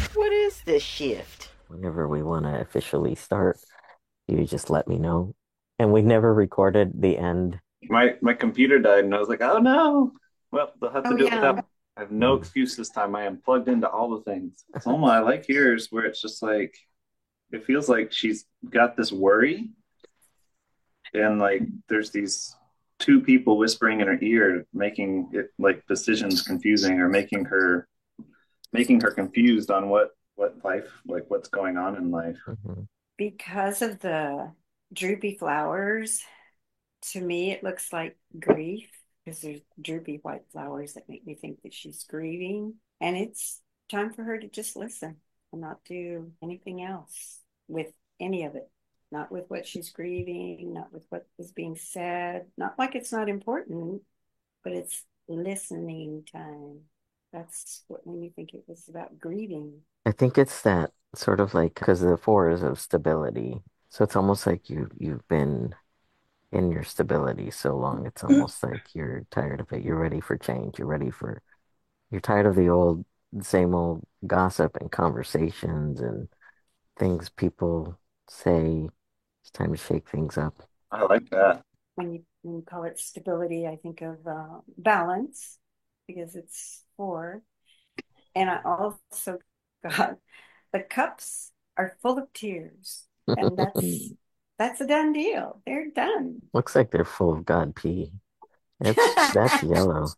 What is this shift? Whenever we want to officially start, you just let me know. And we never recorded the end. My computer died, and I was like, oh no. Well, they'll have to Oh do it without yeah. me. I have no excuse this time. I am plugged into all the things. Selma, I like yours where it's just like it feels like she's got this worry, and like there's these two people whispering in her ear, making it like decisions confusing or making her confused on what life like what's going on in life. Mhm. Because of the droopy flowers, to me it looks like grief because there's droopy white flowers that make me think that she's grieving. And it's time for her to just listen and not do anything else with any of it. Not with what she's grieving, not with what is being said. Not like it's not important, but it's listening time. That's what made me think it was about grieving. I think it's that sort of like because the four is of stability. So it's almost like you've been in your stability so long. It's almost like you're tired of it. You're ready for change. You're tired of the old same old gossip and conversations and things people say. It's time to shake things up. I like that. When you call it stability, I think of balance because it's four. And I also got the cups are full of tears, and that's a done deal. They're done. Looks like they're full of God pee. That's yellow.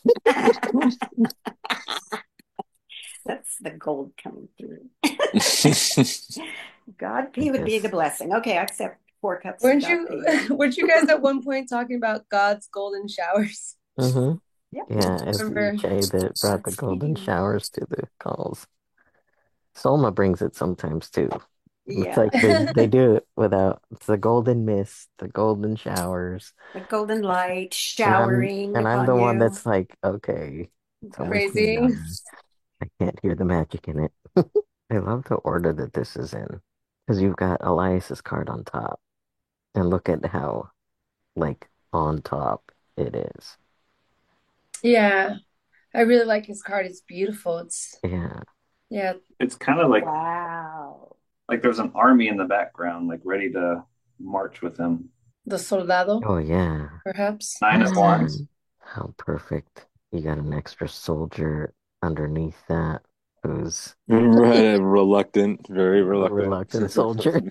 That's the gold coming through. Weren't God I pee would be the guess. blessing. Okay, I accept 4 cups of God you pee. weren't you guys at one point talking about God's golden showers? Mm-hmm. Yep. Yeah, it's Remember? EJ that brought the God's golden pee. showers to the calls. Solma brings it sometimes too. It's Yeah. like they do it without it's the golden mist, the golden showers, The golden light and I'm showering and I'm upon the one you. that's like, okay, tell me God's when you're Crazy. done. I can't hear the magic in it. I love the order that this is in because you've got Elias's card on top, and look at how like on top it is. Yeah. I really like his card. It's beautiful. Yeah. Yeah, It's kind of wow. like there's an army in the background, like ready to march with him. the soldado, Oh yeah. perhaps. Nine of Wands. How perfect. You got an extra soldier underneath that who's Yeah. Right, reluctant, very a reluctant. reluctant soldier.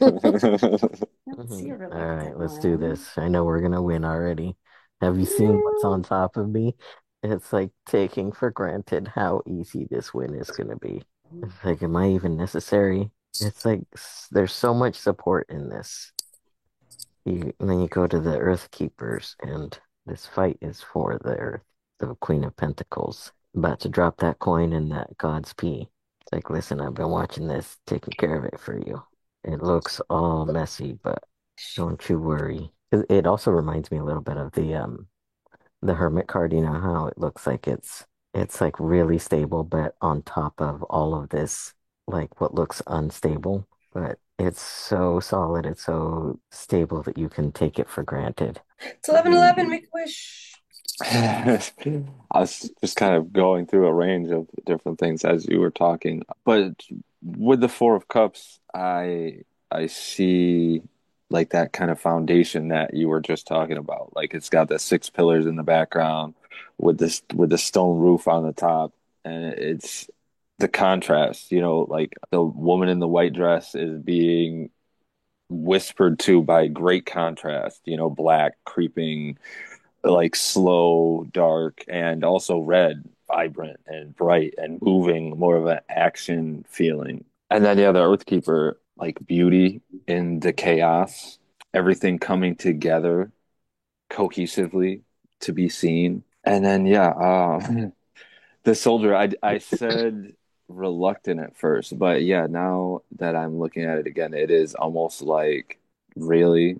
Let's see a All right, reluctant let's do one. this. I know we're gonna win already. Have you seen what's on top of me? It's like taking for granted how easy this win is gonna be. It's like, am I even necessary? It's like there's so much support in this. And then you go to the Earth Keepers, and this fight is for the Earth, the Queen of Pentacles. About to drop that coin in that God's P. It's like, listen, I've been watching this, taking care of it for you. It looks all messy, but don't you worry. It also reminds me a little bit of the Hermit card. You know how it looks like it's like really stable, but on top of all of this, like what looks unstable, but it's so solid, it's so stable that you can take it for granted. It's 11:11. Make a wish. I was just kind of going through a range of different things as you were talking, but with the Four of Cups, I see like that kind of foundation that you were just talking about. Like it's got the six pillars in the background with the stone roof on the top, and it's the contrast. Like the woman in the white dress is being whispered to by great contrast. Black creeping like slow, dark, and also red, vibrant and bright and moving, more of an action feeling. And then yeah, the Earthkeeper, like beauty in the chaos, everything coming together cohesively to be seen. And then yeah, the soldier, I said reluctant at first, but yeah, now that I'm looking at it again, it is almost like really,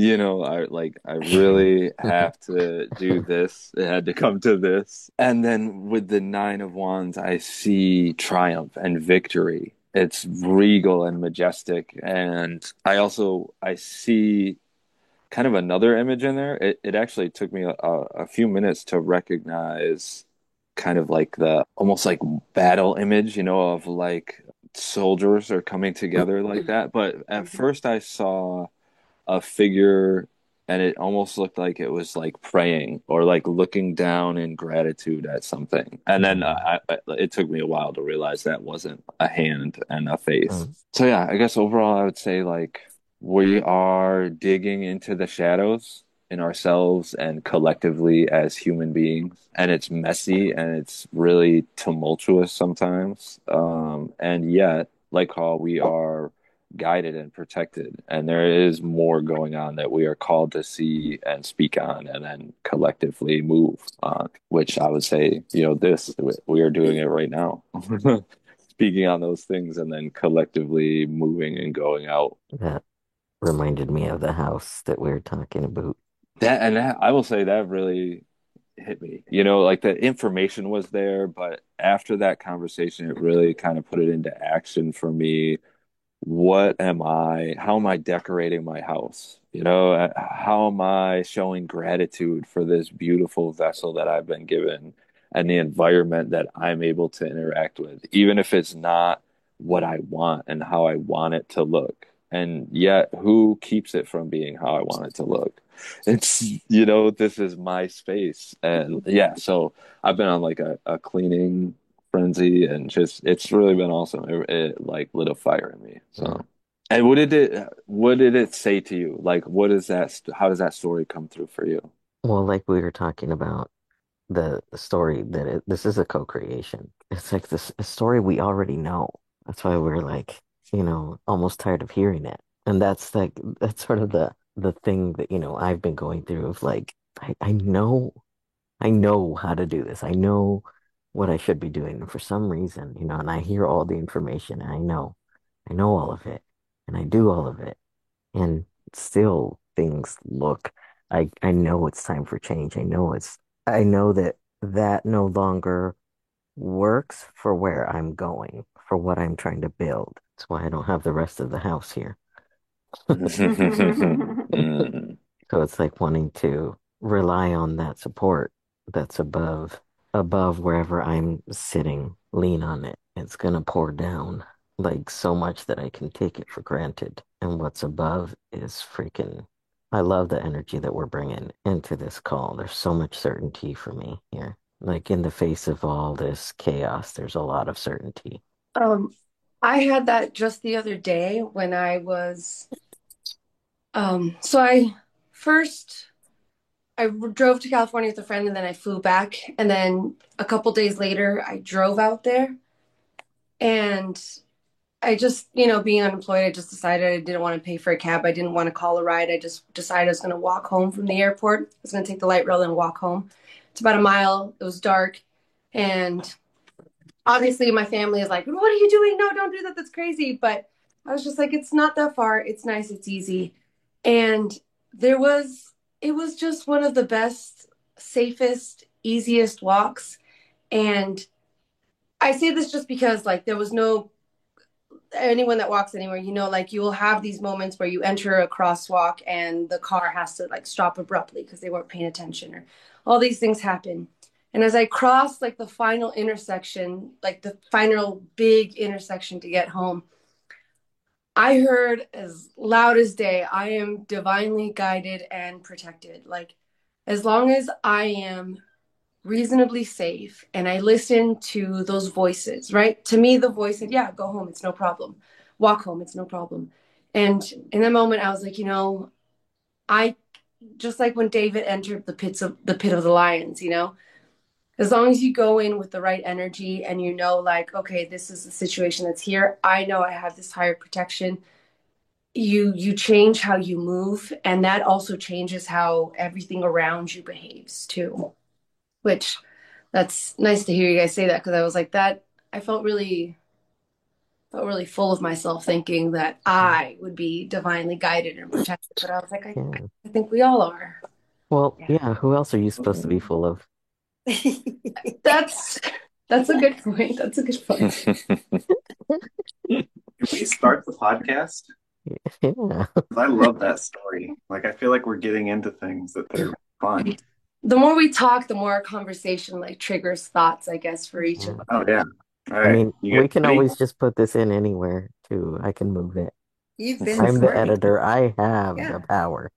I really have to do this. It had to come to this. And then with the Nine of Wands, I see triumph and victory. It's regal and majestic. And I see kind of another image in there. It actually took me a few minutes to recognize kind of like the almost like battle image, of like soldiers are coming together like that. But at Mhm. first, I saw a figure and it almost looked like it was like praying or like looking down in gratitude at something. And then it took me a while to realize that wasn't a hand and a face. Mm. So yeah, I guess overall I would say like we are digging into the shadows in ourselves and collectively as human beings. And it's messy and it's really tumultuous sometimes. And yet, like how we are guided and protected. And there is more going on that we are called to see and speak on and then collectively move on, which I would say, this, we are doing it right now. Speaking on those things and then collectively moving and going out. That reminded me of the house that we were talking about. That I will say that really hit me. Like the information was there, but after that conversation, it really kind of put it into action for me. How am I decorating my house? How am I showing gratitude for this beautiful vessel that I've been given and the environment that I'm able to interact with, even if it's not what I want and how I want it to look. And yet, who keeps it from being how I want it to look? This is my space. And yeah, so I've been on like a cleaning frenzy and just it's really been awesome. It like lit a fire in me. Mm. So, and what did it say to you? Like, what is that? How does that story come through for you? Well, like we were talking about the story that this is a co-creation. It's like this a story we already know. That's why we're like, almost tired of hearing it. And that's sort of the thing that, I've been going through of like, I know how to do this. I know what I should be doing. And for some reason, and I hear all the information and I know all of it and I do all of it. And still things look, I know it's time for change. I know that no longer works for where I'm going, for what I'm trying to build. That's why I don't have the rest of the house here. Mm. So it's like wanting to rely on that support that's above wherever I'm sitting, lean on it. It's gonna pour down like so much that I can take it for granted. And what's above is freaking, I love the energy that we're bringing into this call. There's so much certainty for me here. Like in the face of all this chaos, there's a lot of certainty. Um, I had that just the other day when I was so I drove to California with a friend and then I flew back and then a couple days later I drove out there and I just, being unemployed, I just decided I didn't want to pay for a cab. I didn't want to call a ride. I just decided I was going to walk home from the airport. I was going to take the light rail and walk home. It's about a mile. It was dark. And obviously, my family is like, "What are you doing? No, don't do that. That's crazy." But I was just like, it's not that far. It's nice. It's easy. And it was just one of the best, safest, easiest walks. And I say this just because, like, there was no anyone that walks anywhere, like you will have these moments where you enter a crosswalk and the car has to like stop abruptly because they weren't paying attention or all these things happen. And as I crossed like the final intersection, like the final big intersection to get home, I heard as loud as day, I am divinely guided and protected. Like as long as I am reasonably safe and I listened to those voices, right? To me, the voice said, yeah, go home. It's no problem. Walk home. It's no problem. And in that moment, I was like, I just like when David entered the pit of the lions, as long as you go in with the right energy and like, okay, this is the situation that's here. I know I have this higher protection. You change how you move, and that also changes how everything around you behaves too. Which that's nice to hear you guys say that because I was like that. I felt really full of myself thinking that I would be divinely guided and protected. But I was like, Yeah. I think we all are. Well, Yeah. yeah, who else are you supposed to be full of? That's that's a good point. That's a good point. Can we start the podcast? Yeah. 'Cause I love that story. Like, I feel like we're getting into things that they're fun. The more we talk, the more our conversation like triggers thoughts, I guess, for each of Yeah. us. Oh, yeah. All I right, mean, you we get can ready? always just put this in anywhere too. I can move it. You've been I'm the recording. editor. I have the Yeah. power.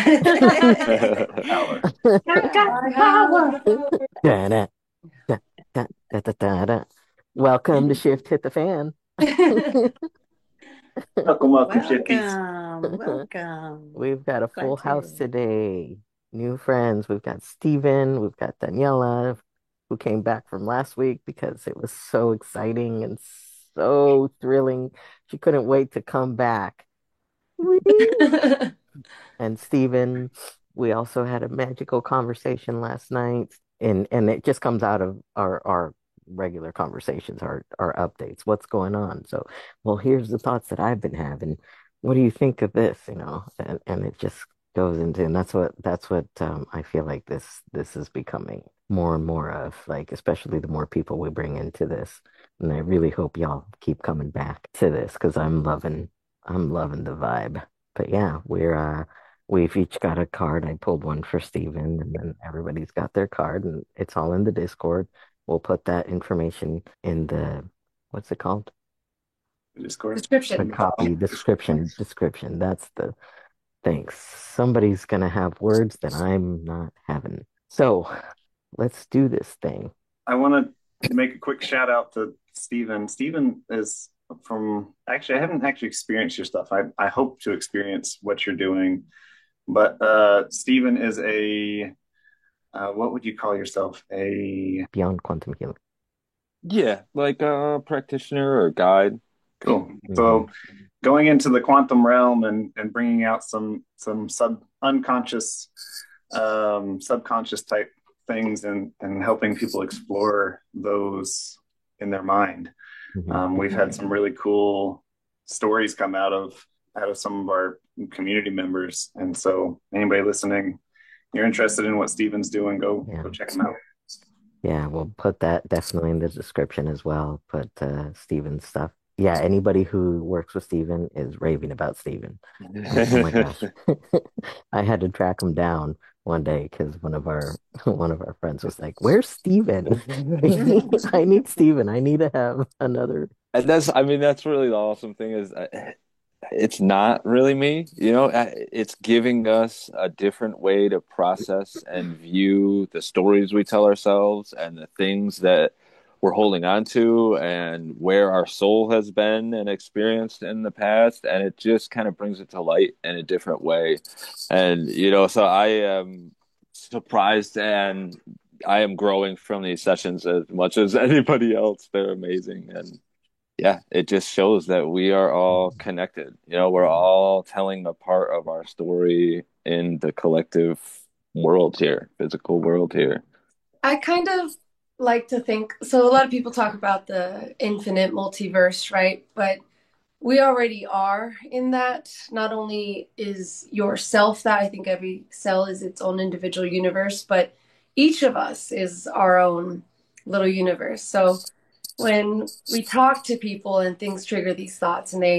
Power. I got the power. Da-da, da-da-da-da-da. Welcome to Shift Hit the Fan. Welcome, welcome, shifties. Welcome. Welcome. We've got a full Glad house to. today. New friends. We've got Steven. We've got Daniela, who came back from last week because it was so exciting and so thrilling. She couldn't wait to come back. Whee! And Steven, we also had a magical conversation last night, and it just comes out of our regular conversations, our updates, what's going on. So, well, here's the thoughts that I've been having. What do you think of this? And it just goes into, and that's what I feel like this is becoming more and more of, like, especially the more people we bring into this. And I really hope y'all keep coming back to this because I'm loving the vibe. But yeah, we've each got a card. I pulled one for Steven, and then everybody's got their card, and it's all in the Discord. We'll put that information in what's it called? Discord. The Description. copy description. That's the thanks. Somebody's gonna have words that I'm not having. So let's do this thing. I want to make a quick shout out to Steven. Steven is from, actually, I haven't actually experienced your stuff. I hope to experience what you're doing. But Steven is what would you call yourself? Beyond quantum healing. Yeah, like a practitioner or guide. Cool. Hmm. So going into the quantum realm and bringing out some subconscious type things and helping people explore those in their mind. Hmm. We've had some really cool stories come out of some of our community members, and so anybody listening, you're interested in what Steven's doing, Yeah. go check him out. Yeah, we'll put that definitely in the description as well. Put Steven's stuff. Yeah, anybody who works with Steven is raving about Steven. Like, oh my gosh. I had to track him down one day because one of our friends was like, "Where's Steven? I need Steven. I need to have another." And I mean, that's really the awesome thing is it's not really me, it's giving us a different way to process and view the stories we tell ourselves and the things that we're holding on to and where our soul has been and experienced in the past. And it just kind of brings it to light in a different way. And, so I am surprised and I am growing from these sessions as much as anybody else. They're amazing. And yeah, it just shows that we are all connected. We're all telling a part of our story in the collective world here, physical world here. I kind of like to think, so a lot of people talk about the infinite multiverse, right? But we already are in that. Not only is yourself that, I think every cell is its own individual universe, but each of us is our own little universe. So when we talk to people and things trigger these thoughts and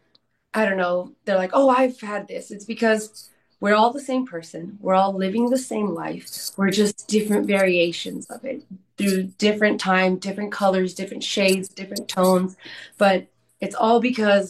I don't know, they're like, oh, I've had this. It's because we're all the same person. We're all living the same life. We're just different variations of it through different time, different colors, different shades, different tones. But it's all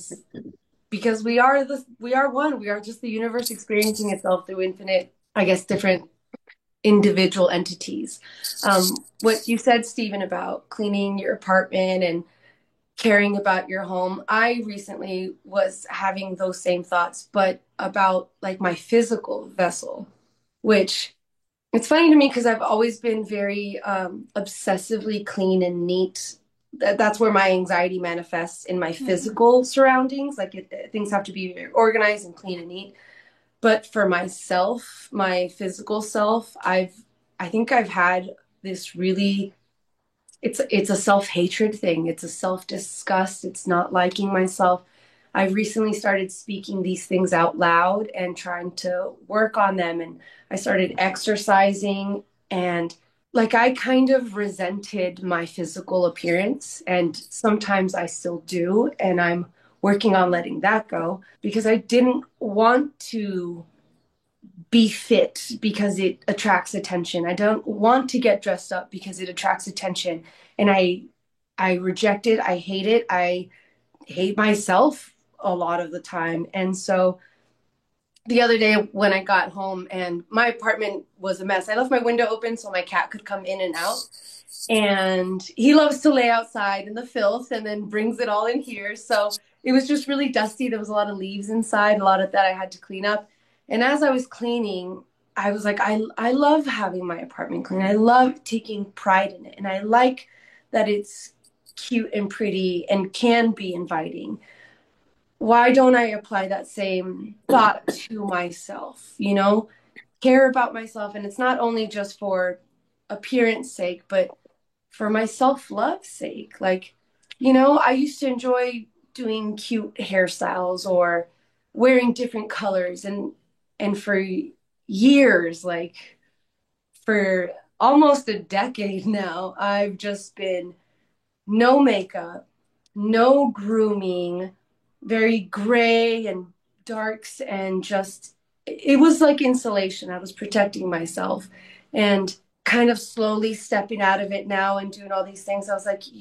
because we are one. We are just the universe experiencing itself through infinite, I guess, different individual entities. What you said, Stephen, about cleaning your apartment and caring about your home. I recently was having those same thoughts, but about like my physical vessel, which it's funny to me because I've always been very obsessively clean and neat. That's where my anxiety manifests in my physical surroundings. Like things have to be very organized and clean and neat. But for myself, my physical self, I think I've had this really it's a self-hatred thing. It's a self-disgust. It's not liking myself. I recently started speaking these things out loud and trying to work on them. And I started exercising and like I kind of resented my physical appearance. And sometimes I still do. And I'm working on letting that go because I didn't want to be fit because it attracts attention. I don't want to get dressed up because it attracts attention. And I reject it. I hate it. I hate myself a lot of the time. And so the other day when I got home and my apartment was a mess, I left my window open so my cat could come in and out. And he loves to lay outside in the filth and then brings it all in here. So it was just really dusty. There was a lot of leaves inside, a lot of that I had to clean up. And as I was cleaning, I was like, I love having my apartment clean. I love taking pride in it. And I like that it's cute and pretty and can be inviting. Why don't I apply that same thought to myself? Care about myself. And it's not only just for appearance sake, but for my self-love sake. Like, I used to enjoy doing cute hairstyles or wearing different colors, and for years, like for almost a decade now, I've just been no makeup, no grooming, very gray and darks, and just it was like insulation. I was protecting myself and kind of slowly stepping out of it now and doing all these things. I was like,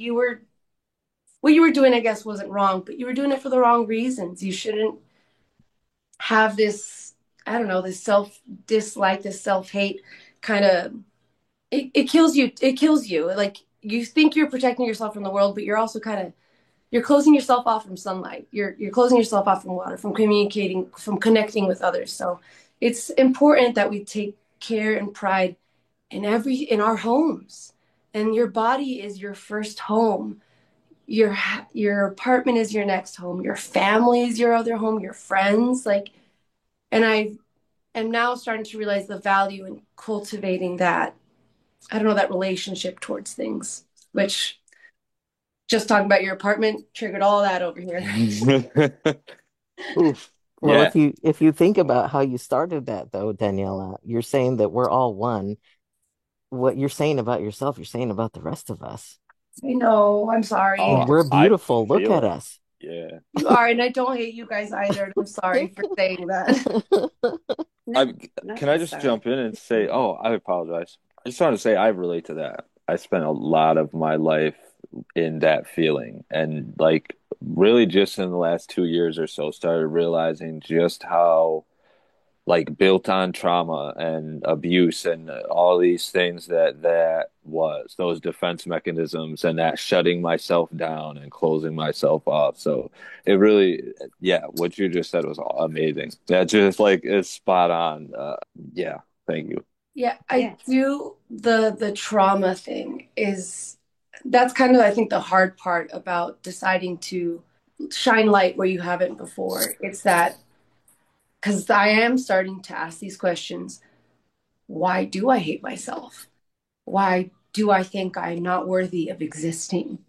what you were doing, I guess, wasn't wrong, but you were doing it for the wrong reasons. You shouldn't have this, I don't know, this self dislike, this self hate kind of, it kills you. It kills you. Like you think you're protecting yourself from the world, but you're also kind of, you're closing yourself off from sunlight. You're closing yourself off from water, from communicating, from connecting with others. So it's important that we take care and pride in our homes. And your body is your first home. Your apartment is your next home. Your family is your other home. Your friends, like, and I am now starting to realize the value in cultivating that. I don't know, that relationship towards things, which just talking about your apartment triggered all that over here. Oof. Well, Yeah. if you think about how you started that though, Daniela, you're saying that we're all one. What you're saying about yourself, you're saying about the rest of us. I know, I'm sorry. Oh, We're I beautiful. Look feel at it. us. Yeah. You are, and I don't hate you guys either. I'm sorry for saying that. I No, not can I just necessarily. jump in and say, oh, I apologize. I just want to say I relate to that. I spent a lot of my life in that feeling, and like really just in the last 2 years or so, started realizing just how like built on trauma and abuse and all these things that was those defense mechanisms and that shutting myself down and closing myself off. So it really, yeah, what you just said was amazing. That just like is spot on. Yeah, thank you. Yeah, I Yes. do. The trauma thing is, that's kind of, I think, the hard part about deciding to shine light where you haven't before. It's that, because I am starting to ask these questions. Why do I hate myself? Why do I think I'm not worthy of existing?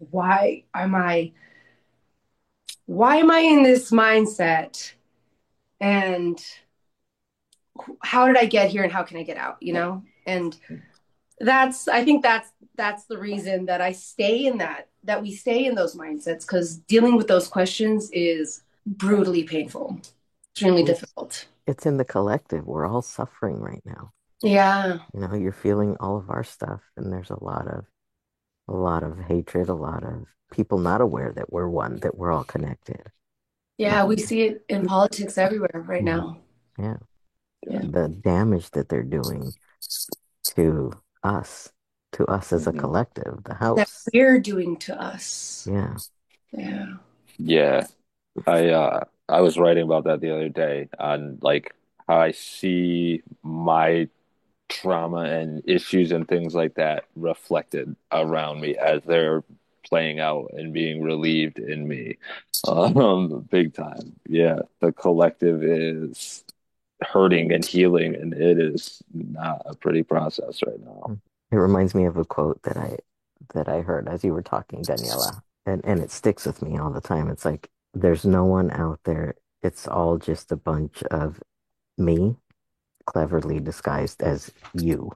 Why am I in this mindset? And how did I get here and how can I get out, And I think that's the reason that I stay in that we stay in those mindsets, because dealing with those questions is brutally painful, extremely Well, difficult. it's in the collective. We're all suffering right now. Yeah. You're feeling all of our stuff, and there's a lot of hatred, a lot of people not aware that we're one, that we're all connected. Yeah, we see it in politics everywhere right Mhm. now. Yeah, Yeah. the damage that they're doing to us, to us as a Mhm. collective, the That house. we're doing to us. Yeah. Yeah. Yeah, I was writing about that the other day on like how I see my trauma and issues and things like that reflected around me as they're playing out and being relieved in me. Big time. Yeah, the collective is hurting and healing, and it is not a pretty process right now. It reminds me of a quote that I heard as you were talking, Daniela, and it sticks with me all the time. It's like there's no one out there. It's all just a bunch of me cleverly disguised as you.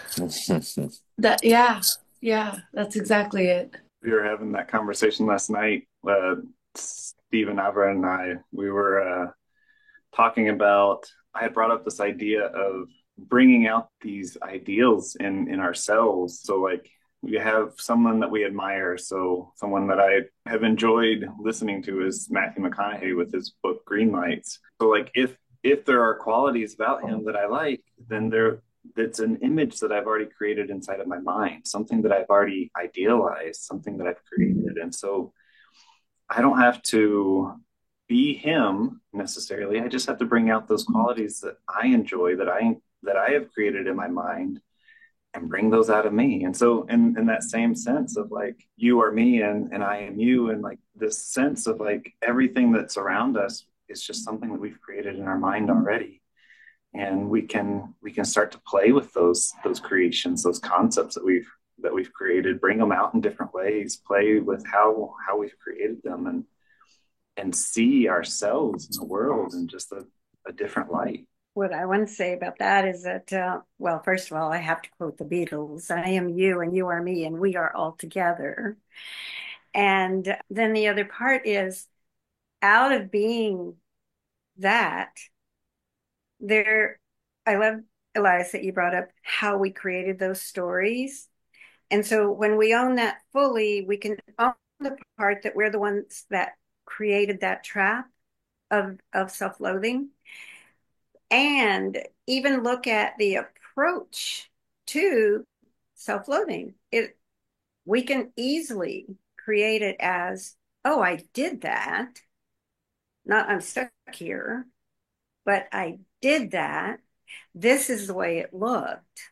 Yeah. Yeah, that's exactly it. We were having that conversation last night. Stephen Avra and we were talking about. I had brought up this idea of bringing out these ideals in ourselves. So, like, we have someone that we admire. So someone that I have enjoyed listening to is Matthew McConaughey with his book Green Lights. So like if there are qualities about him that I like, then there it's an image that I've already created inside of my mind, something that I've already idealized, something that I've created. And so I don't have to be him necessarily. I just have to bring out those qualities that I enjoy, that I have created in my mind, and bring those out of me. And so in that same sense of like you are me and I am you, and like this sense of like everything that's around us is just something that we've created in our mind already. And we can start to play with those creations, those concepts that we've created, bring them out in different ways, play with how we've created them, and see ourselves in the world in just a different light. What I want to say about that is that, well, first of all, I have to quote the Beatles: I am you and you are me and we are all together. And then the other part is, out of being that, there, I love, Elias, that you brought up how we created those stories. And so when we own that fully, we can own the part that we're the ones that created that trap of self-loathing, and even look at the approach to self-loathing. It We can easily create it as, oh, I did that. Not I'm stuck here, but I did that. This is the way it looked.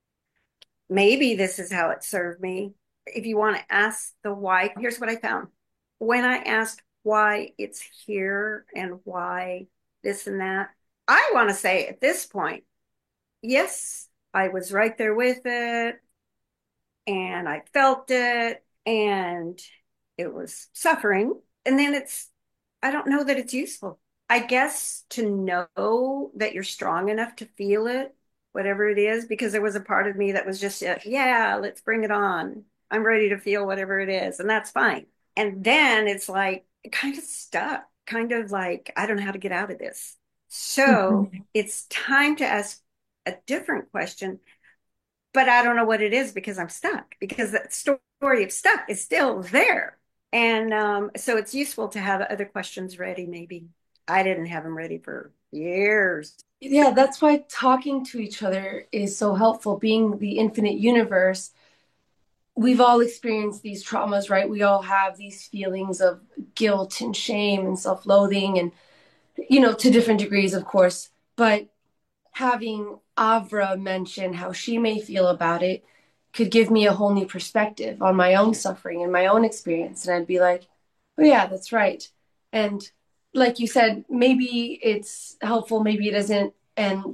Maybe this is how it served me. If you want to ask the why, here's what I found. When I asked why it's here and why this and that, I want to say at this point, yes, I was right there with it and I felt it and it was suffering. And then I don't know that it's useful. I guess to know that you're strong enough to feel it, whatever it is, because there was a part of me that was just, yeah, let's bring it on. I'm ready to feel whatever it is, and that's fine. And then it's like kind of stuck, kind of like, I don't know how to get out of this. So it's time to ask a different question, but I don't know what it is because I'm stuck, because that story of stuck is still there. And so it's useful to have other questions ready, maybe. I didn't have them ready for years. Yeah, that's why talking to each other is so helpful. Being the infinite universe, we've all experienced these traumas, right? We all have these feelings of guilt and shame and self-loathing, and, to different degrees, of course. But having Avra mention how she may feel about it could give me a whole new perspective on my own suffering and my own experience. And I'd be like, oh, yeah, that's right. And like you said, maybe it's helpful, maybe it isn't. And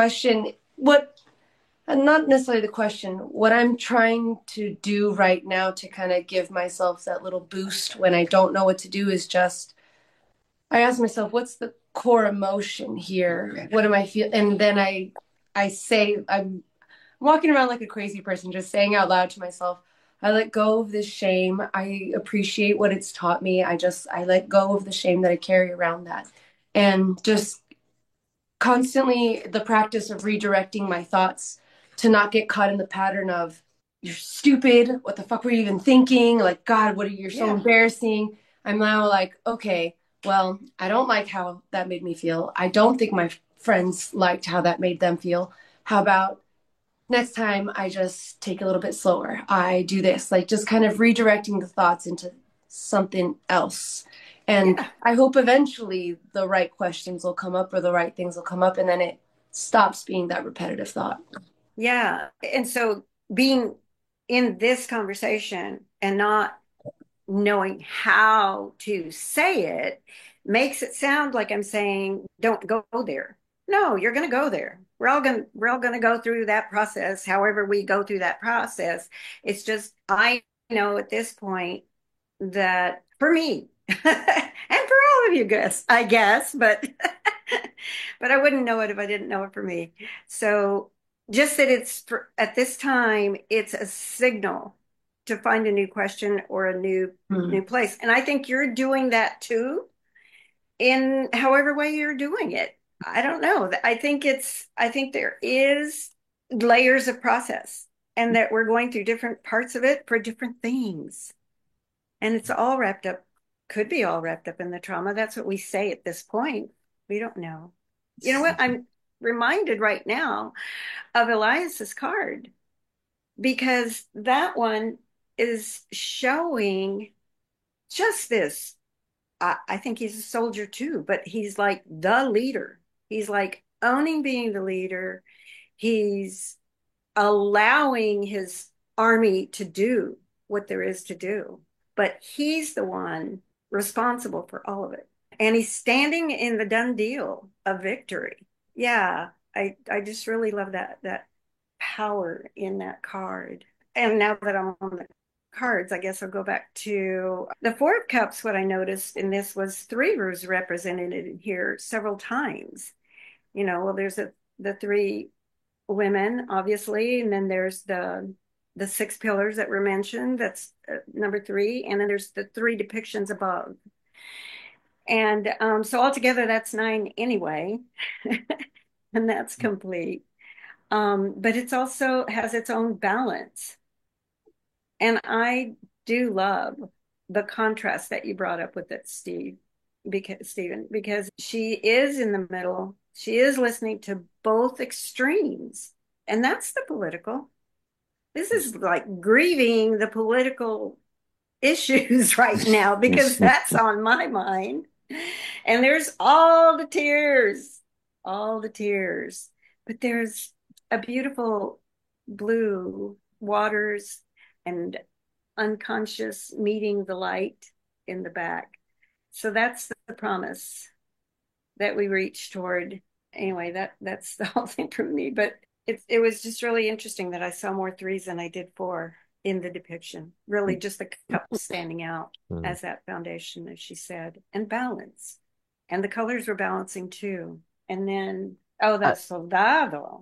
not necessarily the question, what I'm trying to do right now to kind of give myself that little boost when I don't know what to do is just, I ask myself, what's the core emotion here? What am I feeling? And then I say, I'm walking around like a crazy person, just saying out loud to myself, I let go of this shame. I appreciate what it's taught me. I let go of the shame that I carry around that. And just constantly the practice of redirecting my thoughts to not get caught in the pattern of, you're stupid. What the fuck were you even thinking? Like, God, you're so embarrassing. I'm now like, okay, well, I don't like how that made me feel. I don't think my friends liked how that made them feel. How about next time I just take a little bit slower? I do this, like just kind of redirecting the thoughts into something else. And I hope eventually the right questions will come up or the right things will come up, and then it stops being that repetitive thought. Yeah. And so being in this conversation and not knowing how to say it makes it sound like I'm saying, don't go there. No, you're going to go there. We're all going to go through that process. However we go through that process, it's just, I know at this point that for me and for all of you guys, I guess, but but I wouldn't know it if I didn't know it for me. So just that at this time, it's a signal to find a new question or a new place. And I think you're doing that too, in however way you're doing it. I don't know. I think there is layers of process. and that we're going through different parts of it for different things. And it's all wrapped up, could be all wrapped up in the trauma. That's what we say at this point. We don't know. You know what? I'm reminded right now of Elias's card because that one is showing just this. I think he's a soldier too, but he's like the leader. He's like owning being the leader. He's allowing his army to do what there is to do, but he's the one responsible for all of it. And he's standing in the done deal of victory. Yeah, I just really love that power in that card. And now that I'm on the cards, I guess I'll go back to the Four of Cups. What I noticed in this was three was represented in here several times. Well, there's the three women, obviously, and then there's the six pillars that were mentioned. That's number three, and then there's the three depictions above. And so altogether, that's nine anyway, and that's complete. But it's also has its own balance. And I do love the contrast that you brought up with it, Stephen, because she is in the middle. She is listening to both extremes. And that's the political. This is like grieving the political issues right now because that's on my mind. And there's all the tears, all the tears. But there's a beautiful blue waters and unconscious meeting the light in the back. So that's the promise that we reach toward. Anyway, that's the whole thing for me. But it was just really interesting that I saw more threes than I did four in the depiction. Really, just the cup standing out as that foundation, as she said, and balance. And the colors were balancing too. And then, the soldado.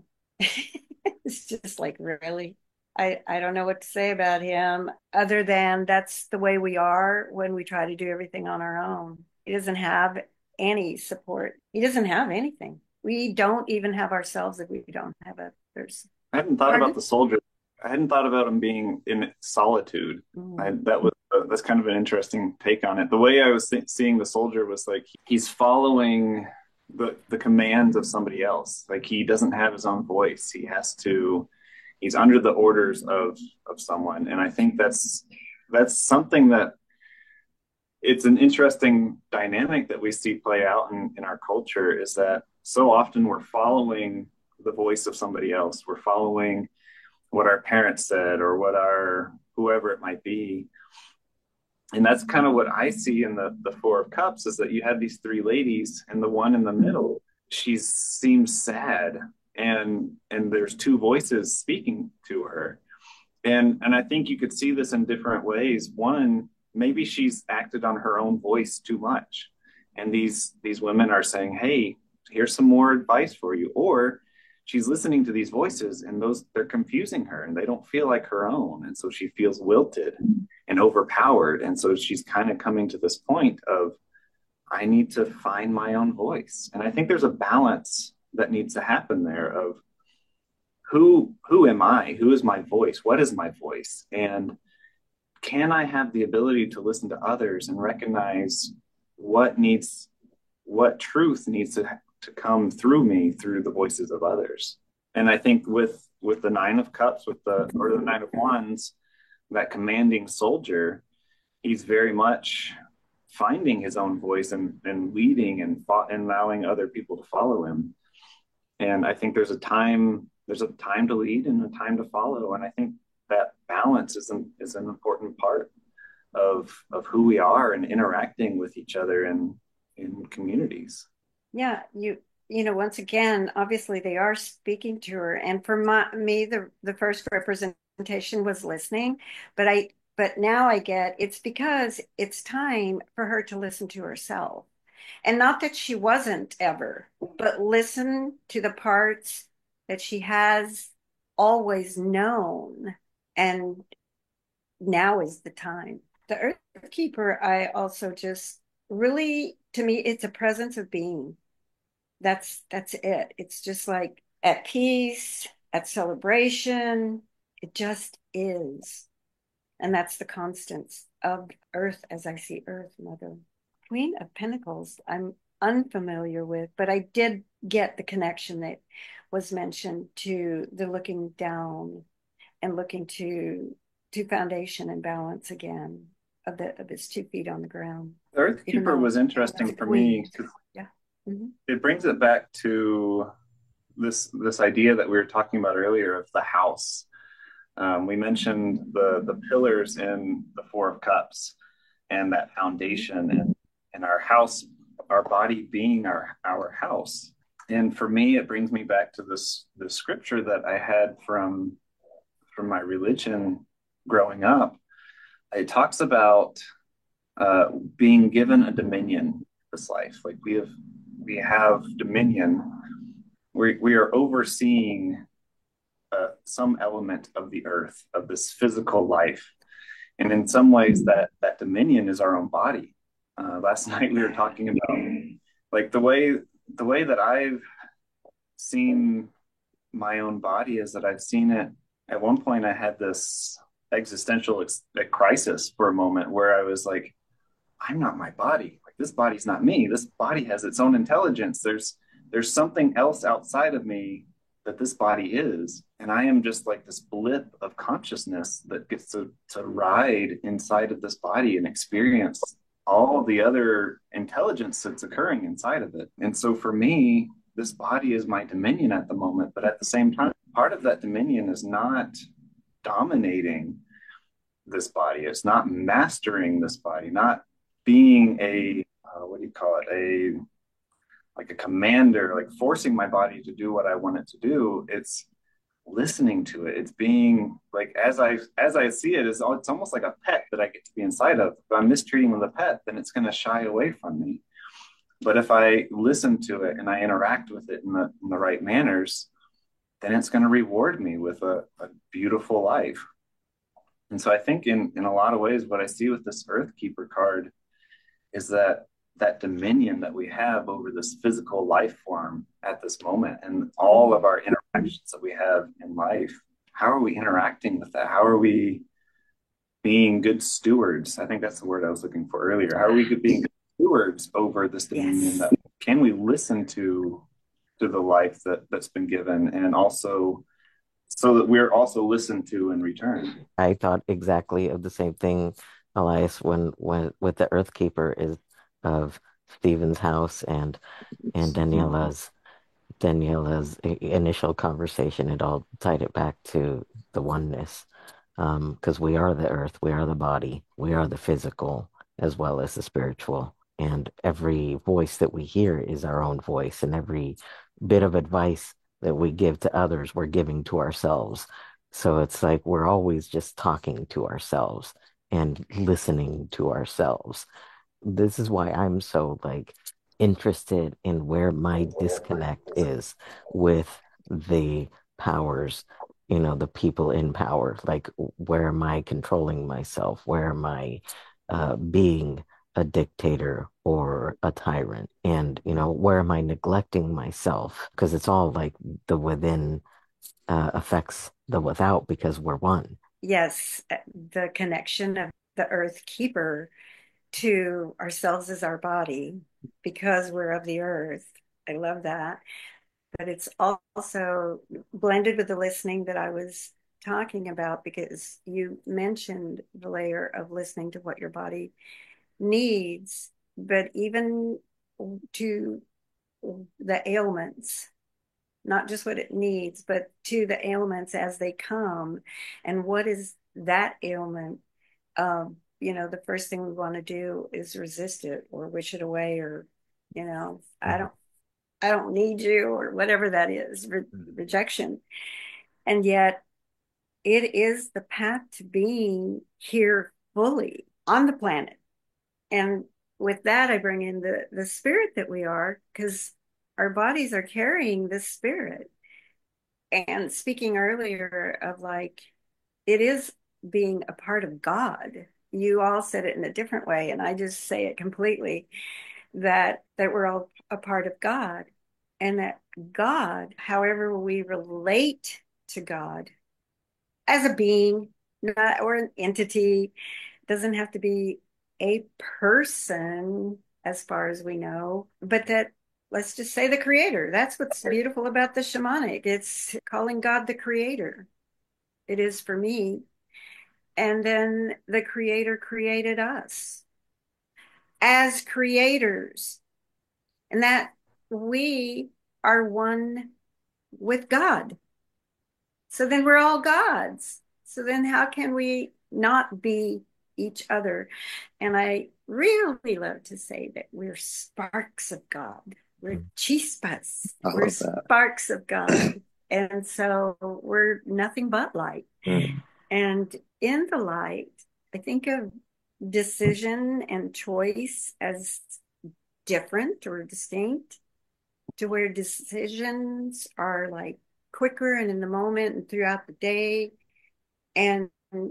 It's just like, really? I don't know what to say about him other than that's the way we are when we try to do everything on our own. He doesn't have any support. He doesn't have anything. We don't even have ourselves if we don't have others. I hadn't thought about the soldier. I hadn't thought about him being in solitude. That's kind of an interesting take on it. The way I was seeing the soldier was like he's following the commands of somebody else. Like he doesn't have his own voice. He's under the orders of someone. And I think that's something that it's an interesting dynamic that we see play out in our culture, is that so often we're following the voice of somebody else. We're following what our parents said or what our whoever it might be. And that's kind of what I see in the Four of Cups, is that you have these three ladies, and the one in the middle, she seems sad, and there's two voices speaking to her. And I think you could see this in different ways. One, maybe she's acted on her own voice too much. And these women are saying, hey, here's some more advice for you. Or she's listening to these voices and they're confusing her and they don't feel like her own. And so she feels wilted and overpowered. And so she's kind of coming to this point of, I need to find my own voice. And I think there's a balance that needs to happen there of who am I? Who is my voice? What is my voice? And can I have the ability to listen to others and recognize what truth needs to come through me through the voices of others? And I think with the Nine of Cups, or the Nine of Wands, that commanding soldier, he's very much finding his own voice and leading and allowing other people to follow him. And I think there's a time to lead and a time to follow. And I think that balance is an important part of who we are and interacting with each other in communities. Yeah, once again, obviously they are speaking to her. And for me, the first representation was listening, but now I get it's because it's time for her to listen to herself. And not that she wasn't ever, but listen to the parts that she has always known. And now is the time. The Earth Keeper, I also just really, to me, it's a presence of being. That's it. It's just like at peace, at celebration, It just is. And that's the constants of Earth as I see Earth, Mother. Queen of Pentacles, I'm unfamiliar with, but I did get the connection that was mentioned to the looking down and looking to foundation and balance again of his 2 feet on the ground. The Earthkeeper was interesting for me because yeah. Mm-hmm. it brings it back to this idea that we were talking about earlier of the house. We mentioned the pillars in the Four of Cups and that foundation and our house, our body being our house. And for me, it brings me back to the scripture that I had from my religion growing up. It talks about being given a dominion in this life. Like we have dominion. We are overseeing some element of the earth, of this physical life. And in some ways, that dominion is our own body. Last night we were talking about like the way that I've seen my own body is that I've seen it. At one point, I had this existential crisis for a moment where I was like, I'm not my body. Like this body's not me. This body has its own intelligence. There's something else outside of me that this body is. And I am just like this blip of consciousness that gets to ride inside of this body and experience all the other intelligence that's occurring inside of it. And so for me, this body is my dominion at the moment. But at the same time, part of that dominion is not dominating this body. It's not mastering this body, not being a what do you call it, a like a commander, like forcing my body to do what I want it to do. It's listening to it. It's being like as I see it, it's almost like a pet that I get to be inside of. If I'm mistreating the pet, then it's going to shy away from me. But if I listen to it and I interact with it in the right manners, then it's going to reward me with a beautiful life. And so I think in a lot of ways, what I see with this Earthkeeper card is that dominion that we have over this physical life form at this moment and all of our interactions that we have in life. How are we interacting with that? How are we being good stewards? I think that's the word I was looking for earlier. How are we being good stewards over this dominion? Yes. Can we listen to the life that's been given, and also so that we're also listened to in return? I thought exactly of the same thing, Elias, when with the Earthkeeper is of Stephen's house and Daniela's initial conversation. It all tied it back to the oneness, because we are the earth, we are the body, we are the physical as well as the spiritual. And every voice that we hear is our own voice, and every bit of advice that we give to others, we're giving to ourselves. So it's like we're always just talking to ourselves and listening to ourselves. This is why I'm so like interested in where my disconnect is with the powers, the people in power. Like, where am I controlling myself? Where am I being a dictator or a tyrant? And, where am I neglecting myself? Because it's all like the within affects the without because we're one. Yes, the connection of the Earth Keeper to ourselves as our body because we're of the earth. I love that. But it's also blended with the listening that I was talking about, because you mentioned the layer of listening to what your body needs, but even to the ailments, not just what it needs, but to the ailments as they come. And what is that ailment? The first thing we want to do is resist it or wish it away, or, I don't need you, or whatever that is, rejection. And yet it is the path to being here fully on the planet. And with that, I bring in the spirit that we are, because our bodies are carrying this spirit. And speaking earlier of like, it is being a part of God. You all said it in a different way, and I just say it completely, that we're all a part of God, and that God, however we relate to God, as a being, not or an entity. Doesn't have to be a person as far as we know, but that let's just say the creator. That's what's beautiful about the shamanic. It's calling God the creator. It is for me. And then the creator created us as creators, and that we are one with God. So then we're all gods. So then how can we not be each other? And I really love to say that we're sparks of God. We're chispas. I We're love that. sparks of God. And so we're nothing but light. Mm. And in the light, I think of decision and choice as different or distinct, to where decisions are like quicker and in the moment and throughout the day. And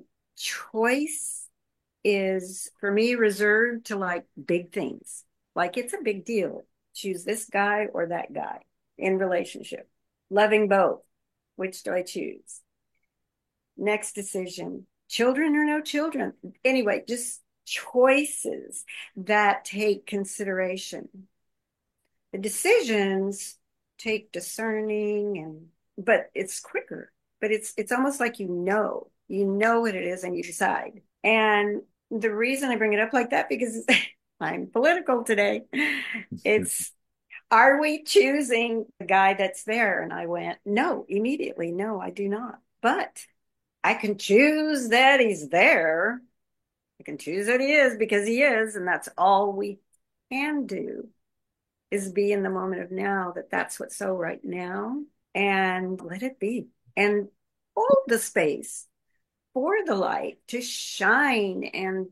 choice is for me reserved to like big things. Like it's a big deal. Choose this guy or that guy in relationship. Loving both. Which do I choose? Next decision. Children or no children? Anyway, just choices that take consideration. The decisions take discerning and but it's quicker. But it's almost like you know what it is and you decide. And the reason I bring it up like that because I'm political today. It's are we choosing the guy that's there? And I went, no, immediately, no, I do not. But I can choose that he's there. I can choose that he is because he is, and that's all we can do is be in the moment of now, that that's what's so right now, and let it be. And hold the space for the light to shine and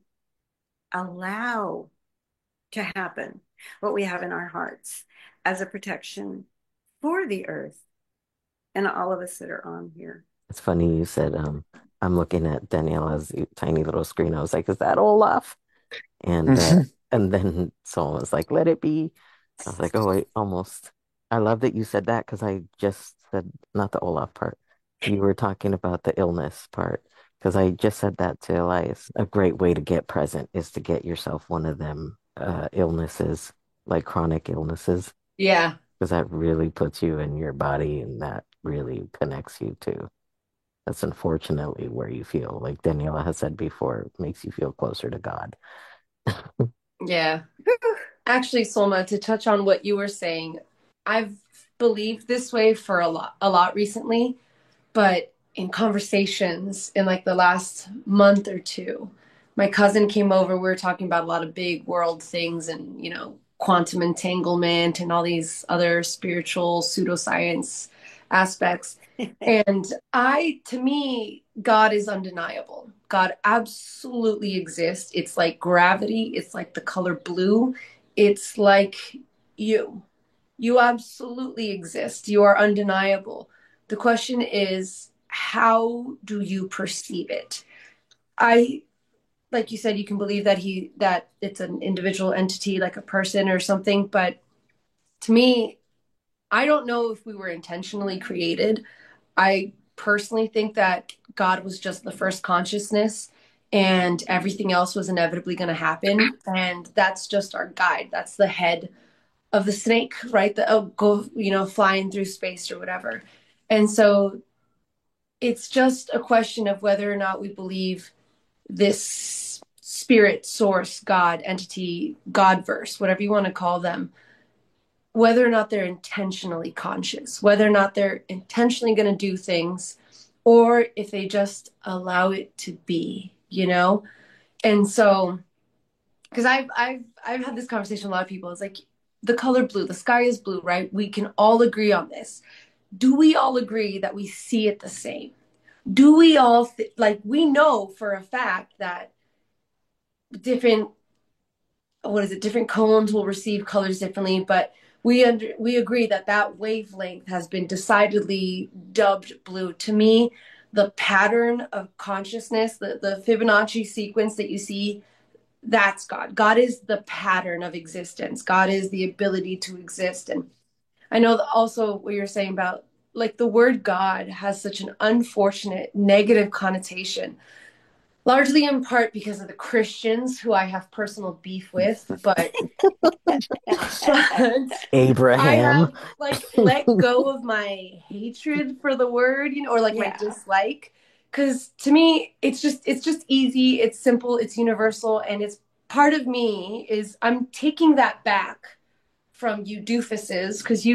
allow to happen what we have in our hearts as a protection for the earth and all of us that are on here. It's funny you said, I'm looking at Daniela's tiny little screen. I was like, is that Olaf? And and then someone was like, let it be. I was like, oh wait, almost. I love that you said that because I just said not the Olaf part. You were talking about the illness part because I just said that to Elias. A great way to get present is to get yourself one of them illnesses, like chronic illnesses, Yeah. because that really puts you in your body and that really connects you to. That's unfortunately where you feel, like Daniela has said before, makes you feel closer to God. Yeah. Actually, Solma, to touch on what you were saying, I've believed this way for a lot recently, but in conversations in like the last month or two, my cousin came over. We were talking about a lot of big world things and, quantum entanglement and all these other spiritual pseudoscience aspects. And to me, God is undeniable. God absolutely exists. It's like gravity, it's like the color blue, it's like you. You absolutely exist. You are undeniable. The question is, how do you perceive it? I, like you said, you can believe that it's an individual entity, like a person or something, but to me, I don't know if we were intentionally created. I personally think that God was just the first consciousness and everything else was inevitably going to happen. And that's just our guide. That's the head of the snake, right? The go, flying through space or whatever. And so it's just a question of whether or not we believe this spirit, source, God, entity, God verse, whatever you want to call them, whether or not they're intentionally conscious, whether or not they're intentionally going to do things, or if they just allow it to be. And so, because I've had this conversation with a lot of people. It's like the color blue, the sky is blue, right? We can all agree on this. Do we all agree that we see it the same? Do we all like we know for a fact that different different cones will receive colors differently, but we agree that that wavelength has been decidedly dubbed blue. To me, the pattern of consciousness, the Fibonacci sequence that you see, that's God. God is the pattern of existence. God is the ability to exist. And I know that also what you're saying about like the word God has such an unfortunate negative connotation, largely in part because of the Christians who I have personal beef with, but I Abraham. have like let go of my hatred for the word, or like my Yeah. dislike. Because to me, it's just easy, it's simple, it's universal, and it's part of me is I'm taking that back from you doofuses because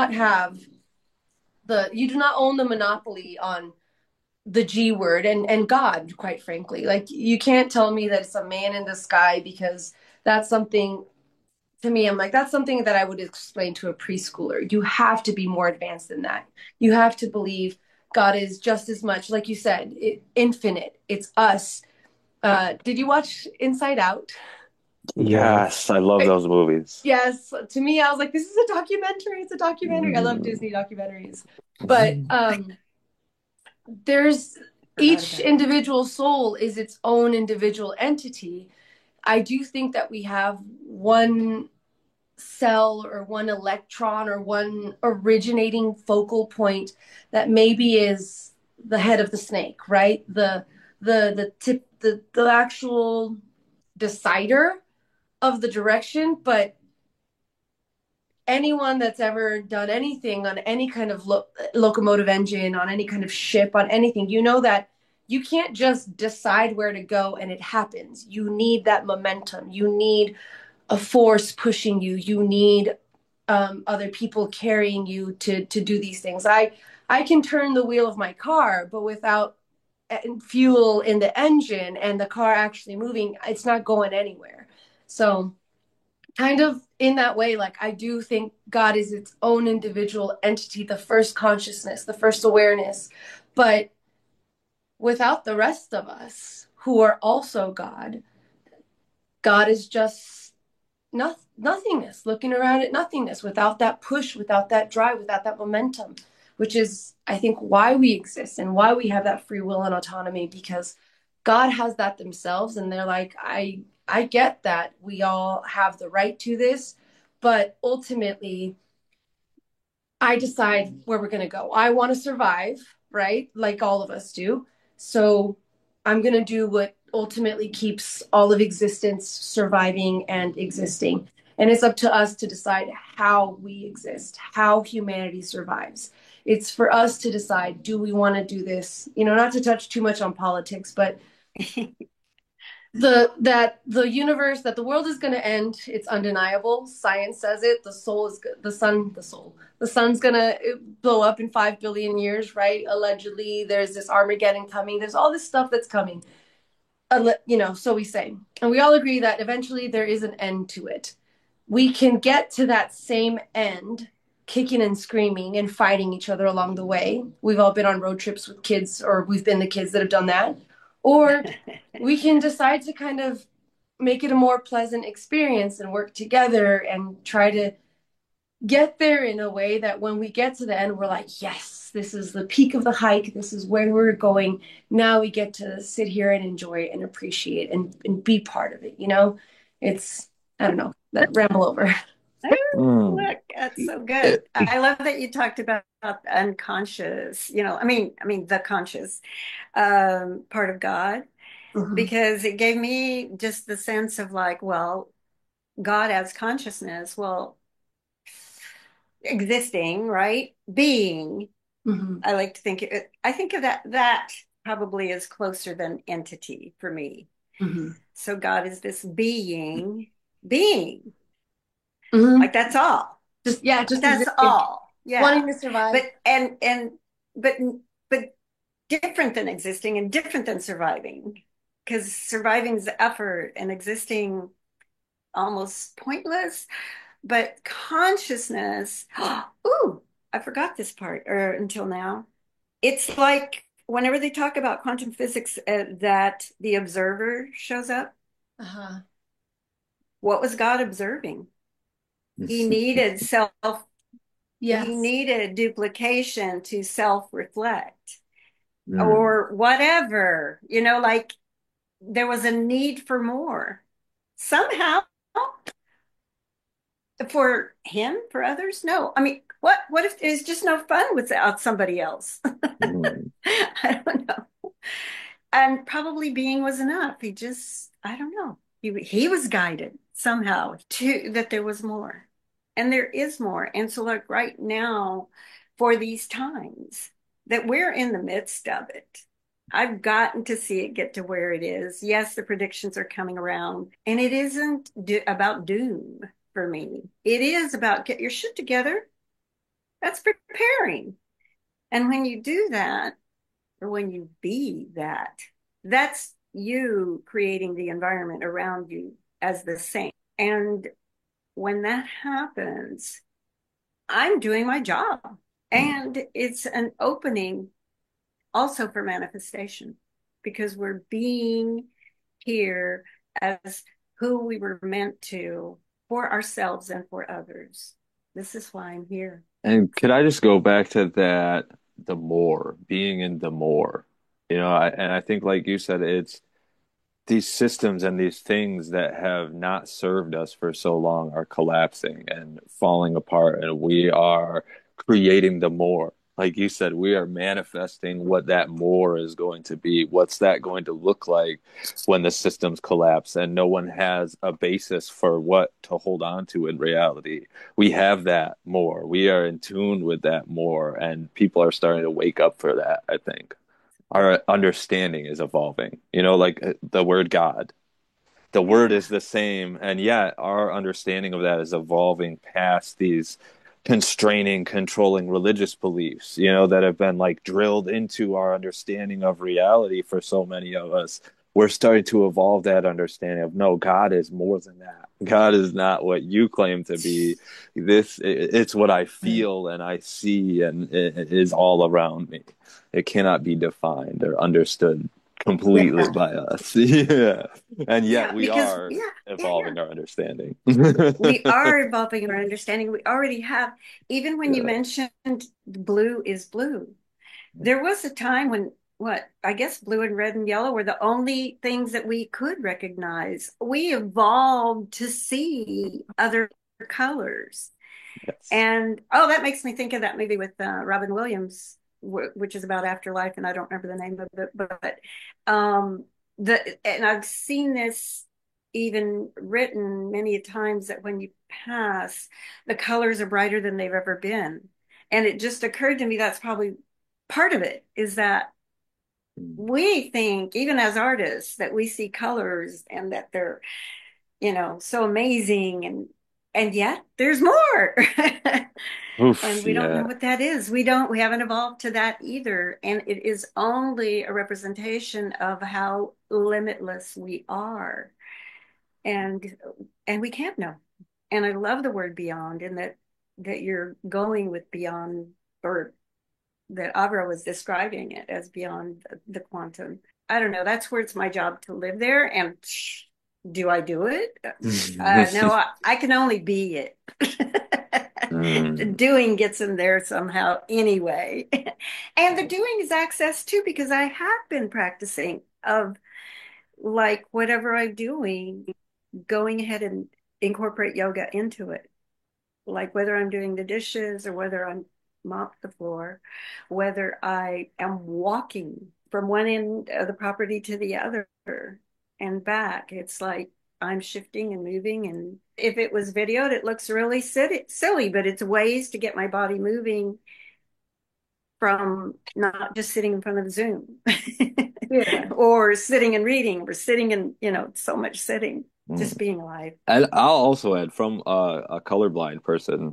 you do not own the monopoly on the G word and God, quite frankly. Like you can't tell me that it's a man in the sky because that's something to me, I'm like, that's something that I would explain to a preschooler. You have to be more advanced than that. You have to believe God is just as much, like you said, infinite. It's us. Did you watch Inside Out? Yes. Yes, I love those movies. Yes. To me, I was like, this is a documentary. It's a documentary. I love Mm. Disney documentaries. But there's Forgot each about it. individual soul is its own individual entity. I do think that we have one cell or one electron or one originating focal point that maybe is the head of the snake, right? The tip the actual decider of the direction, but anyone that's ever done anything on any kind of locomotive engine, on any kind of ship, on anything, you know that you can't just decide where to go and it happens. You need that momentum. You need a force pushing you. You need other people carrying you to do these things. I can turn the wheel of my car, but without fuel in the engine and the car actually moving, it's not going anywhere. So kind of in that way, like I do think God is its own individual entity, the first consciousness, the first awareness, but without the rest of us who are also God is just nothingness, looking around at nothingness, without that push, without that drive, without that momentum, which is, I think, why we exist and why we have that free will and autonomy, because God has that themselves. And they're like, I get that we all have the right to this, but ultimately, I decide where we're going to go. I want to survive, right? Like all of us do. So I'm going to do what ultimately keeps all of existence surviving and existing. And it's up to us to decide how we exist, how humanity survives. It's for us to decide, do we want to do this? Not to touch too much on politics, but the universe, that the world is going to end, it's undeniable. Science says it. The sun's going to blow up in 5 billion years, right? Allegedly, there's this Armageddon coming. There's all this stuff that's coming. So we say, and we all agree that eventually there is an end to it. We can get to that same end kicking and screaming and fighting each other along the way. We've all been on road trips with kids, or we've been the kids that have done that. Or we can decide to kind of make it a more pleasant experience and work together and try to get there in a way that when we get to the end, we're like, yes, this is the peak of the hike. This is where we're going. Now we get to sit here and enjoy it and appreciate and be part of it. It's, I don't know, that ramble over. Mm. Look, that's so good. It- I love that you talked about the unconscious, I mean the conscious part of God, Mhm. because it gave me just the sense of like, well, God as consciousness, well, existing, right? Being. Mhm. I like to think I think of that probably is closer than entity for me. Mhm. So God is this being. Like Mhm. that's all. Just That's existing, all. wanting Yeah. to survive. But and but but different than existing and different than surviving. Because surviving is effort and existing almost pointless. But consciousness, ooh, I forgot this part or until now. It's like whenever they talk about quantum physics, that the observer shows up. Uh-huh. What was God observing? He needed self, he Yes. needed duplication to self reflect Mm. or whatever, like there was a need for more. Somehow, for him, for others, no. I mean, What if there's just no fun without somebody else? Mm. I don't know. And probably being was enough. He just, I don't know. He was guided somehow to that there was more. And there is more. And so like right now, for these times that we're in the midst of it, I've gotten to see it get to where it is. Yes, the predictions are coming around, and it isn't about doom for me. It is about get your shit together. That's preparing. And when you do that, or when you be that, that's you creating the environment around you as the same. And when that happens, I'm doing my job. And it's an opening also for manifestation because we're being here as who we were meant to for ourselves and for others. This is why I'm here. And could I just go back to that, the more, being in the more, and I think, like you said, it's these systems and these things that have not served us for so long are collapsing and falling apart, and we are creating the more. Like you said, we are manifesting what that more is going to be. What's that going to look like when the systems collapse and no one has a basis for what to hold on to in reality? We have that more. We are in tune with that more, and people are starting to wake up for that, I think. Our understanding is evolving. Like the word God, the word Yeah. is the same, and yet our understanding of that is evolving past these constraining, controlling religious beliefs, that have been like drilled into our understanding of reality for so many of us. We're starting to evolve that understanding of no, God is more than that. God is not what you claim to be. It's what I feel and I see, and it is all around me. It cannot be defined or understood completely Yeah. by us. Yeah. And yet Yeah. we Because, are yeah. evolving our understanding. We are evolving in our understanding. We already have, even when you Yeah. mentioned blue is blue, there was a time when what I guess blue and red and yellow were the only things that we could recognize. We evolved to see other colors. Yes. And oh, that makes me think of that movie with Robin Williams, which is about afterlife, and I don't remember the name of it, but um, and I've seen this even written many times that when you pass, the colors are brighter than they've ever been, and it just occurred to me that's probably part of it is that we think even as artists that we see colors and that they're so amazing and yet there's more. And Oof, we don't know yeah. what that is. We haven't evolved to that either. And it is only a representation of how limitless we are. And and we can't know. And I love the word beyond and that you're going with beyond or that Avra was describing it as beyond the quantum. I don't know. That's where it's my job to live there. And do I do it? No, I can only be it. The Mm. doing gets in there somehow anyway. And the doing is access too, because I have been practicing of like whatever I'm doing, going ahead and incorporate yoga into it. Like whether I'm doing the dishes or whether I'm mop the floor, whether I am walking from one end of the property to the other and back. It's like I'm shifting and moving. And if it was videoed, it looks really silly, but it's ways to get my body moving from not just sitting in front of Zoom Yeah. or sitting and reading or sitting and, so much sitting, just Mm. being alive. And I'll also add from a colorblind person.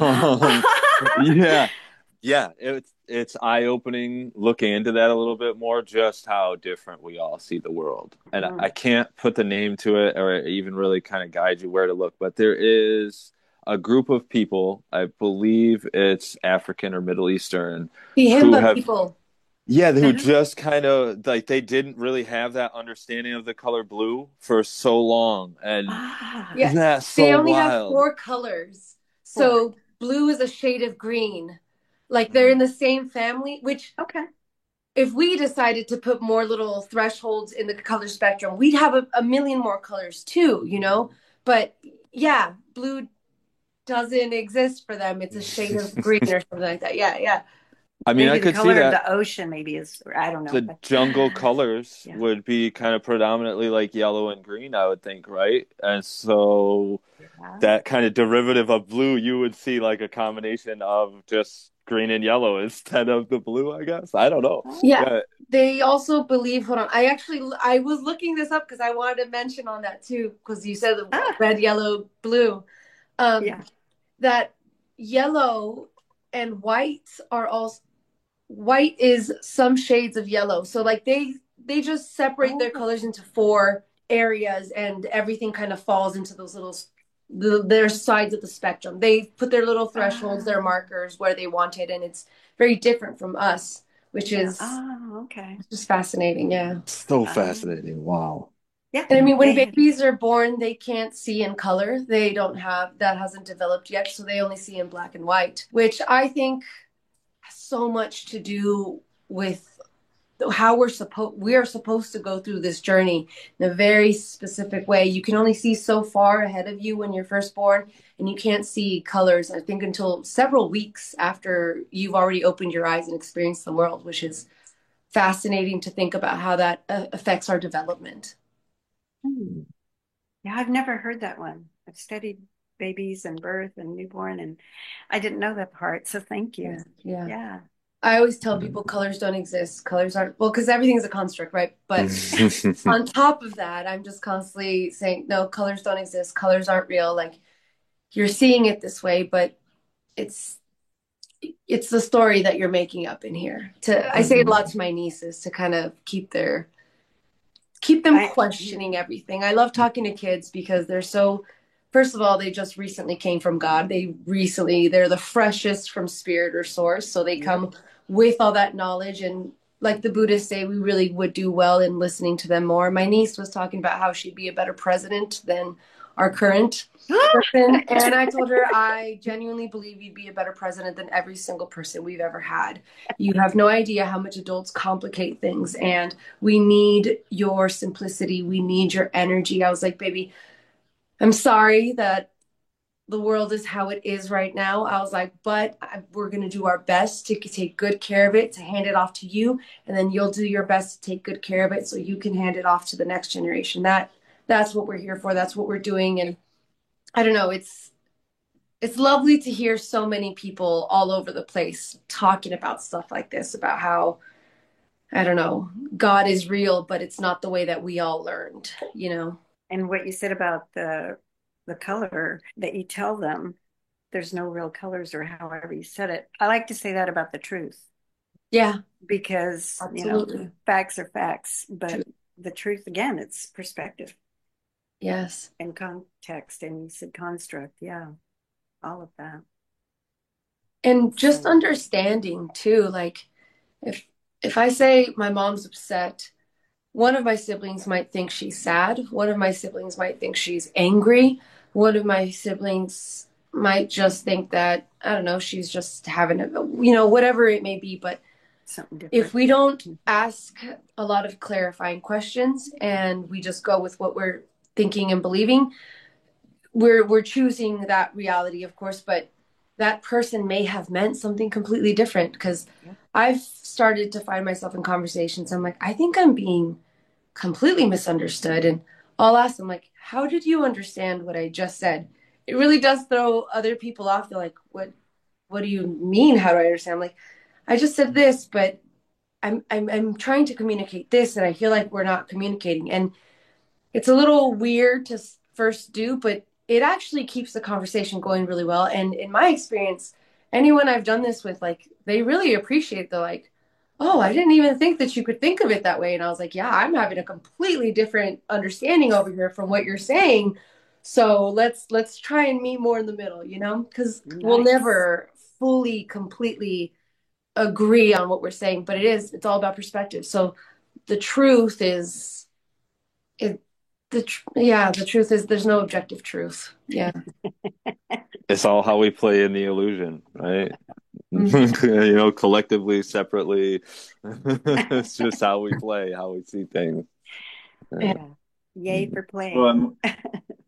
Yeah, yeah, it's eye-opening looking into that a little bit more, just how different we all see the world. And I can't put the name to it or even really kind of guide you where to look, but there is a group of people, I believe it's African or Middle Eastern, The who Himba have people. yeah, who Uh-huh. just kind of like they didn't really have that understanding of the color blue for so long. And Ah, Yeah. isn't that They so only have wild? 4 colors. four. So blue is a shade of green. Like they're Mm. in the same family, which Okay. if we decided to put more little thresholds in the color spectrum, we'd have a million more colors too, you know? But yeah, blue doesn't exist for them. It's a shade of green or something like that. Yeah, yeah. I mean, I Maybe the could see color of that the ocean maybe is, I don't know, the but jungle colors yeah. would be kind of predominantly like yellow and green, I would think, right? And so Yeah. that kind of derivative of blue, you would see like a combination of just green and yellow instead of the blue, I guess. I don't know. Yeah. Yeah. They also believe, hold on. I was looking this up because I wanted to mention on that too, because you said Ah, red, yellow, blue. Um, yeah. that yellow and white are all white is some shades of yellow. So like they just separate their Oh, colors into four areas and everything kind of falls into those little their sides of the spectrum. They put their little thresholds, their ah, markers where they want it, and it's very different from us, which yeah. is Oh, okay. just fascinating. Yeah. So Um, fascinating. Wow. yeah. And I mean, when They had, babies are born, they can't see in color. They don't have that hasn't developed yet, so they only see in black and white, which I think has so much to do with how we are supposed to go through this journey in a very specific way. You can only see so far ahead of you when you're first born, and you can't see colors, I think, until several weeks after you've already opened your eyes and experienced the world, which is fascinating to think about how that affects our development. hmm. Yeah, I've never heard that one. I've studied babies and birth and newborn, and I didn't know that part. So thank Yeah, you. yeah. Yeah. I always tell people colors don't exist. Colors aren't, well, because everything's a construct, right? But on top of that, I'm just constantly saying, no, colors don't exist. Colors aren't real. Like you're seeing it this way, but it's it's the story that you're making up in here. To I say a lot to my nieces to kind of keep them I, questioning everything. I love talking to kids because they're so, first of all, they just recently came from God. They're the freshest from spirit or source. So they yep. come with all that knowledge. And like the Buddhists say, we really would do well in listening to them more. My niece was talking about how she'd be a better president than our current person. And I told her, I genuinely believe you'd be a better president than every single person we've ever had. You have no idea how much adults complicate things. And we need your simplicity. We need your energy. I was like, baby, I'm sorry that the world is how it is right now. I was like, but we're going to do our best to take good care of it, to hand it off to you. And then you'll do your best to take good care of it so you can hand it off to the next generation. That's what we're here for. That's what we're doing. And I don't know, it's lovely to hear so many people all over the place talking about stuff like this, about how I don't know, God is real, but it's not the way that we all learned, you know? And what you said about the color that you tell them there's no real colors or however you said it. I like to say that about the truth Yeah, because, absolutely. facts are facts, True. but the truth again, it's perspective Yes. and context and you said construct. Yeah, all of that. And just So, understanding too, like if if I say my mom's upset, one of my siblings might think she's sad, one of my siblings might think she's angry, one of my siblings might just think that, I don't know, she's just having a, whatever it may be, but something different. if we don't ask a lot of clarifying questions and we just go with what we're thinking and believing, we're choosing that reality, of course, but that person may have meant something completely different because Yeah. I've started to find myself in conversations. I'm like, I think I'm being completely misunderstood. And I'll ask them, like, how did you understand what I just said? It really does throw other people off. They're like, what do you mean? How do I understand? I'm like, I just said this, but I'm trying to communicate this, and I feel like we're not communicating. And it's a little weird to first do, but it actually keeps the conversation going really well. And in my experience, anyone I've done this with, like, they really appreciate the like, oh, I didn't even think that you could think of it that way. And I was like, yeah, I'm having a completely different understanding over here from what you're saying. So let's try and meet more in the middle, because we'll Nice. never fully, completely agree on what we're saying, but it's all about perspective. So the truth is it the truth is there's no objective truth. Yeah. It's all how we play in the illusion, right? Mhm. Collectively, separately. It's just how we play, how we see things. Yeah. Yeah. Yay for Well, playing.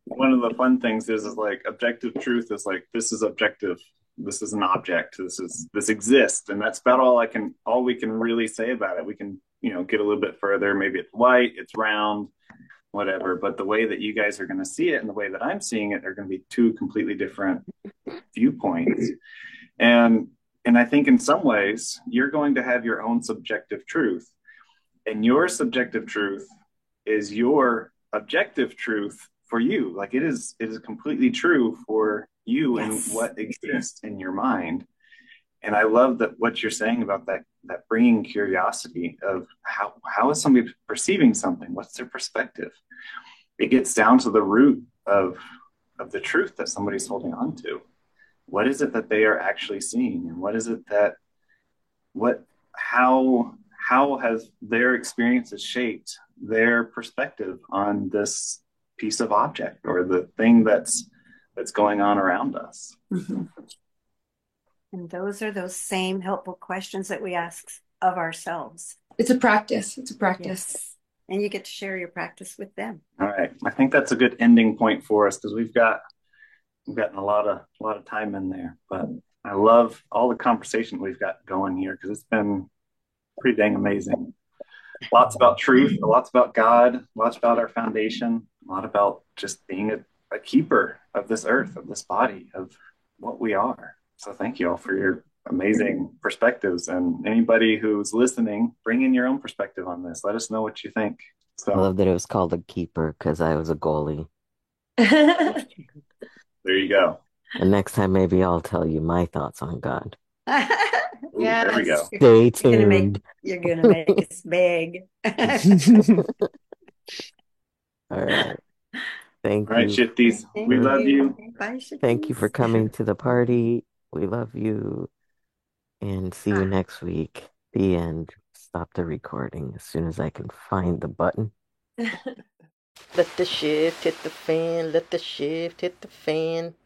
one of the fun things is like objective truth is like this is objective. This is an object. This exists, and that's about all we can really say about it. We can get a little bit further. Maybe it's white, it's round, whatever. But the way that you guys are going to see it and the way that I'm seeing it are going to be two completely different viewpoints. And I think in some ways you're going to have your own subjective truth, and your subjective truth is your objective truth for you. Like it is completely true for you and Yes. what exists in your mind. And I love that what you're saying about that bringing curiosity of how is somebody perceiving something? What's their perspective? It gets down to the root of the truth that somebody's holding on to. What is it that they are actually seeing, and what is it that what how has their experiences shaped their perspective on this piece of object or the thing that's going on around us. Mhm. And those are those same helpful questions that we ask of ourselves. It's a practice. It's a practice. Yes. And you get to share your practice with them. All right, I think that's a good ending point for us because we've gotten a lot of time in there, but I love all the conversation we've got going here because it's been pretty dang amazing. Lots about truth, lots about God, lots about our foundation, a lot about just being a keeper of this earth, of this body, of what we are. So thank you all for your amazing perspectives. And anybody who's listening, bring in your own perspective on this. Let us know what you think. I So love that it was called a keeper because I was a goalie. there you go. And next time, maybe I'll tell you my thoughts on God. Ooh, there we go. Stay You're tuned. gonna make us beg. All right. Thank All right, you. shifties. We love you. Bye, Thank you for Shifties. coming to the party. We love you. And see you next week. The end. Stop the recording as soon as I can find the button. Let the shift hit the fan. Let the shift hit the fan.